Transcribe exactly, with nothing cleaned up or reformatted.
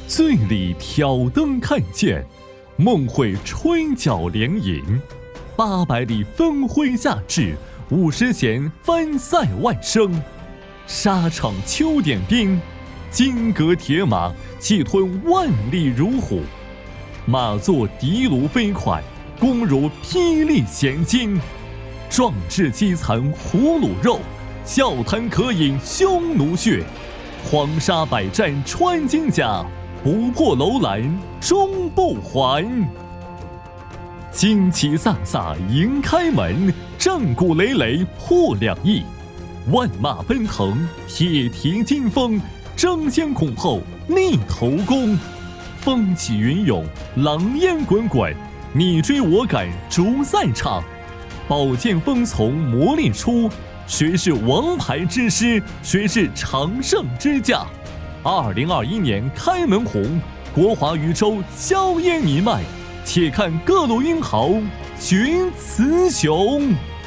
醉里挑灯看剑，梦会吹角连营。八百里分麾下炙，五十弦翻塞外声。沙场秋点兵，金戈铁马，气吞万里如虎。马作的卢飞快，弓如霹雳弦惊。壮志饥残胡虏肉，笑谈渴饮匈奴血。黄沙百战穿金甲，不破楼兰终不还。旌旗飒飒迎开门，战鼓擂擂破两翼。万马奔腾，铁蹄金风，争先恐后立头功。风起云涌，狼烟滚滚，你追我赶逐赛场。宝剑锋从磨砺出，谁是王牌之师，谁是常胜之将。二零二一年开门红，国华渝州硝烟弥漫，且看各路英豪决雌雄。